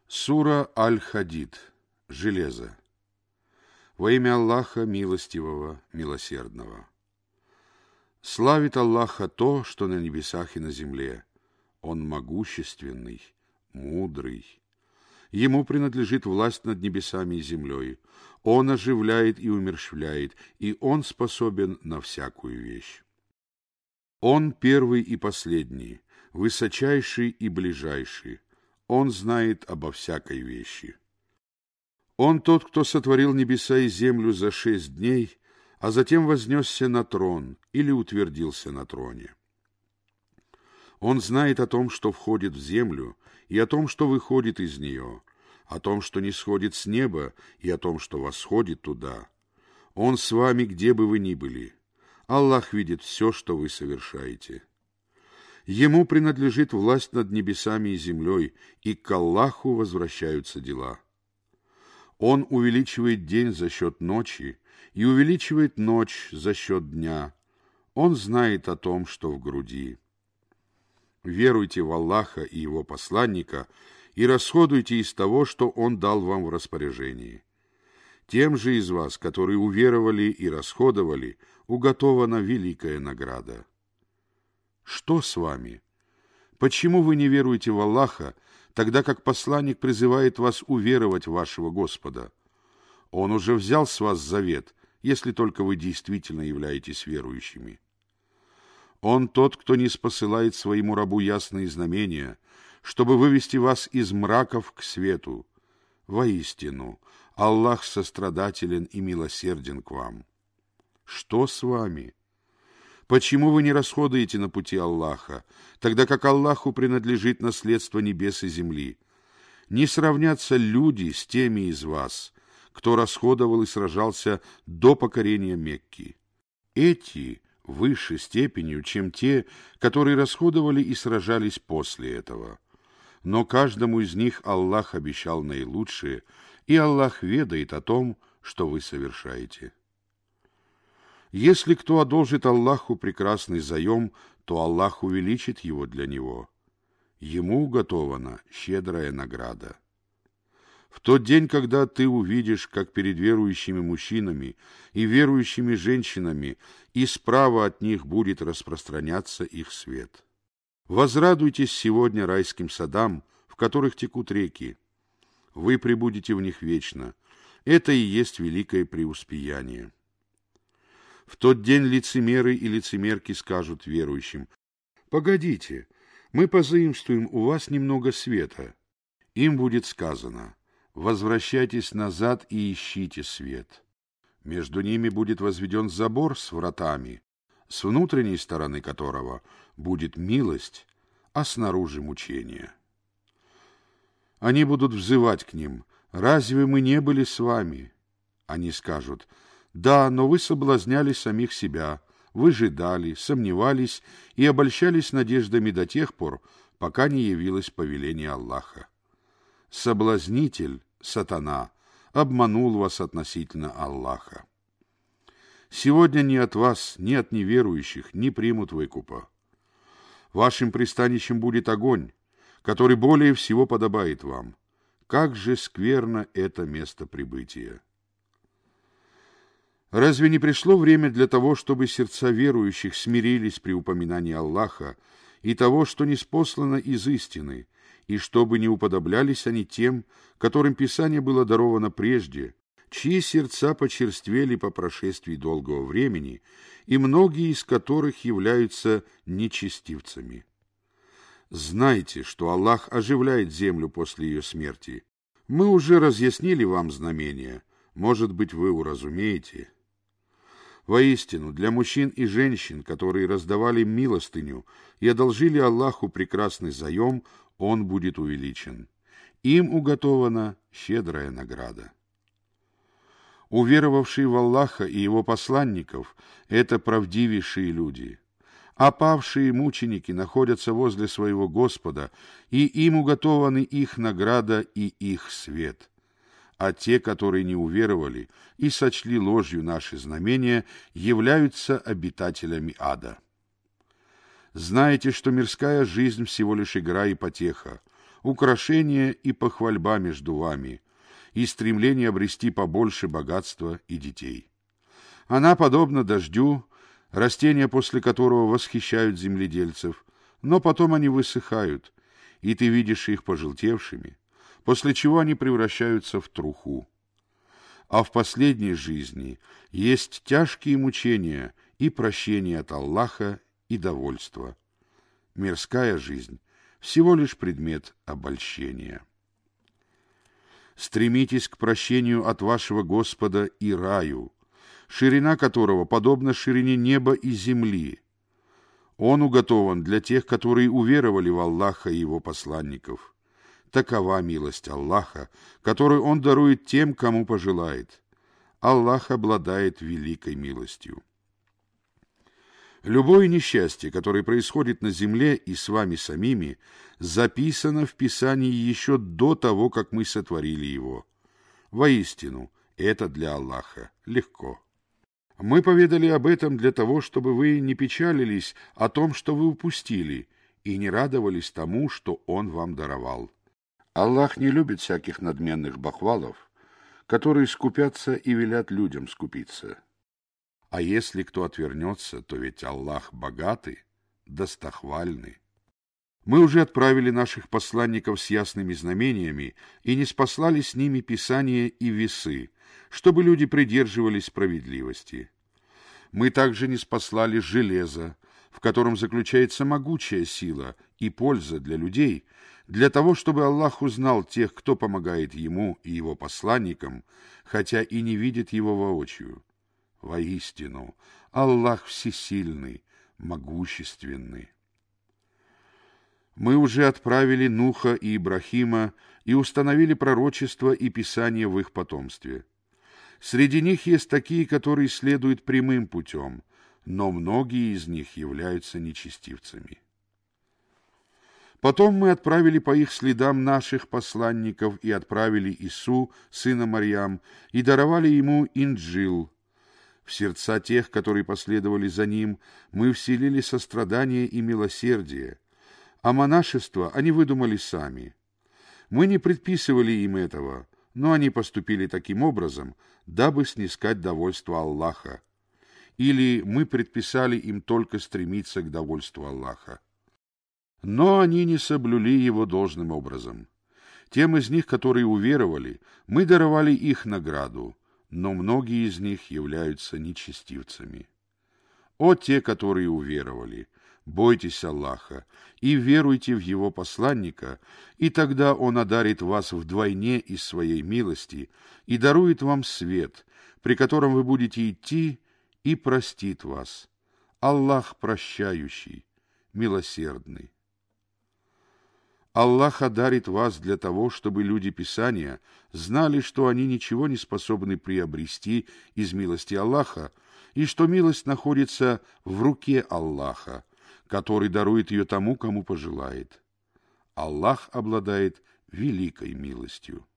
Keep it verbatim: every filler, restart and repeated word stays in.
Сура Аль-Хадид. Железо. Во имя Аллаха Милостивого, Милосердного. Славит Аллаха то, что на небесах и на земле. Он могущественный, мудрый. Ему принадлежит власть над небесами и землей. Он оживляет и умерщвляет, и Он способен на всякую вещь. Он первый и последний, высочайший и ближайший. Он знает обо всякой вещи. Он тот, кто сотворил небеса и землю за шесть дней, а затем вознесся на трон или утвердился на троне. Он знает о том, что входит в землю, и о том, что выходит из нее, о том, что не сходит с неба, и о том, что восходит туда. Он с вами, где бы вы ни были. Аллах видит все, что вы совершаете. Ему принадлежит власть над небесами и землей, и к Аллаху возвращаются дела. Он увеличивает день за счет ночи и увеличивает ночь за счет дня. Он знает о том, что в груди. Веруйте в Аллаха и Его посланника и расходуйте из того, что Он дал вам в распоряжении. Тем же из вас, которые уверовали и расходовали, уготована великая награда. Что с вами? Почему вы не веруете в Аллаха, тогда как посланник призывает вас уверовать в вашего Господа? Он уже взял с вас завет, если только вы действительно являетесь верующими. Он тот, кто не спосылает своему рабу ясные знамения, чтобы вывести вас из мраков к свету. Воистину, Аллах сострадателен и милосерден к вам. Что с вами? Почему вы не расходуете на пути Аллаха, тогда как Аллаху принадлежит наследство небес и земли? Не сравнятся люди с теми из вас, кто расходовал и сражался до покорения Мекки. Эти выше степенью, чем те, которые расходовали и сражались после этого. Но каждому из них Аллах обещал наилучшее, и Аллах ведает о том, что вы совершаете. Если кто одолжит Аллаху прекрасный заем, то Аллах увеличит его для него. Ему уготована щедрая награда. В тот день, когда ты увидишь, как перед верующими мужчинами и верующими женщинами и справа от них будет распространяться их свет. Возрадуйтесь сегодня райским садам, в которых текут реки. Вы пребудете в них вечно. Это и есть великое преуспеяние. В тот день лицемеры и лицемерки скажут верующим: «Погодите, мы позаимствуем у вас немного света». Им будет сказано: «Возвращайтесь назад и ищите свет». Между ними будет возведен забор с вратами, с внутренней стороны которого будет милость, а снаружи мучение. Они будут взывать к ним: «Разве мы не были с вами?» Они скажут: «Да, но вы соблазняли самих себя, выжидали, сомневались и обольщались надеждами до тех пор, пока не явилось повеление Аллаха. Соблазнитель, сатана, обманул вас относительно Аллаха. Сегодня ни от вас, ни от неверующих не примут выкупа. Вашим пристанищем будет огонь, который более всего подобает вам. Как же скверно это место прибытия!» Разве не пришло время для того, чтобы сердца верующих смирились при упоминании Аллаха и того, что ниспослано из истины, и чтобы не уподоблялись они тем, которым Писание было даровано прежде, чьи сердца почерствели по прошествии долгого времени, и многие из которых являются нечестивцами? Знайте, что Аллах оживляет землю после ее смерти. Мы уже разъяснили вам знамения, может быть, вы уразумеете. Воистину, для мужчин и женщин, которые раздавали милостыню и одолжили Аллаху прекрасный заем, он будет увеличен. Им уготована щедрая награда. Уверовавшие в Аллаха и Его посланников – это правдивейшие люди, а павшие мученики находятся возле своего Господа, и им уготованы их награда и их свет. А те, которые не уверовали и сочли ложью наши знамения, являются обитателями ада. Знаете, что мирская жизнь всего лишь игра и потеха. украшение и похвальба между вами, и стремление обрести побольше богатства и детей. Она подобна дождю, растения после которого восхищают земледельцев, но потом они высыхают, и ты видишь их пожелтевшими, после чего они превращаются в труху. А в последней жизни есть тяжкие мучения и прощение от Аллаха и довольство. Мирская жизнь — всего лишь предмет обольщения. Стремитесь к прощению от вашего Господа и раю, ширина которого подобна ширине неба и земли. Он уготован для тех, которые уверовали в Аллаха и Его посланников. Такова милость Аллаха, которую Он дарует тем, кому пожелает. Аллах обладает великой милостью. Любое несчастье, которое происходит на земле и с вами самими, записано в Писании еще до того, как мы сотворили его. Воистину, это для Аллаха легко. Мы поведали об этом для того, чтобы вы не печалились о том, что вы упустили, и не радовались тому, что Он вам даровал. Аллах не любит всяких надменных бахвалов, которые скупятся и велят людям скупиться. А если кто отвернется, то ведь Аллах богатый, достохвальный. Мы уже отправили наших посланников с ясными знамениями и не спаслали с ними Писание и весы, чтобы люди придерживались справедливости. Мы также не спаслали железо, в котором заключается могучая сила и польза для людей, для того, чтобы Аллах узнал тех, кто помогает Ему и Его посланникам, хотя и не видит Его воочию. Воистину, Аллах всесильный, могущественный. Мы уже отправили Нуха и Ибрахима и установили пророчества и писания в их потомстве. Среди них есть такие, которые следуют прямым путем, но многие из них являются нечестивцами. Потом мы отправили по их следам наших посланников и отправили Ису, сына Марьям, и даровали ему Инджил. В сердца тех, которые последовали за ним, мы вселили сострадание и милосердие, а монашество они выдумали сами. Мы не предписывали им этого, но они поступили таким образом, дабы снискать довольство Аллаха. Или мы предписали им только стремиться к довольству Аллаха. Но они не соблюли его должным образом. Тем из них, которые уверовали, мы даровали их награду, но многие из них являются нечестивцами. О те, которые уверовали! Бойтесь Аллаха и веруйте в Его посланника, и тогда Он одарит вас вдвойне из Своей милости и дарует вам свет, при котором вы будете идти, и простит вас. Аллах прощающий, милосердный. Аллах одарит вас для того, чтобы люди Писания знали, что они ничего не способны приобрести из милости Аллаха, и что милость находится в руке Аллаха, который дарует ее тому, кому пожелает. Аллах обладает великой милостью.